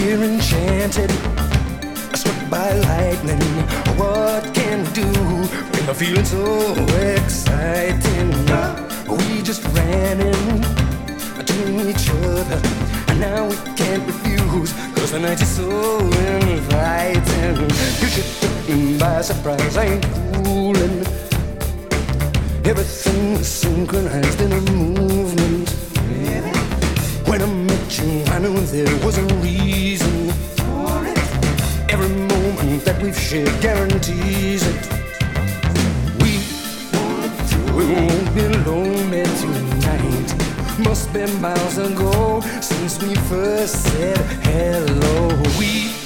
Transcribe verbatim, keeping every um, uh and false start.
we're enchanted, struck by lightning. What can we do when we're feeling so exciting? We just ran into each other, and now we can't refuse, cause the night is so inviting. You should took me by surprise, I ain't fooling. Everything was synchronized in a movement. When I met you, I knew there was a reason for it. Every moment that we've shared guarantees it. We, we won't be lonely tonight. Must be miles ago since we first said hello. We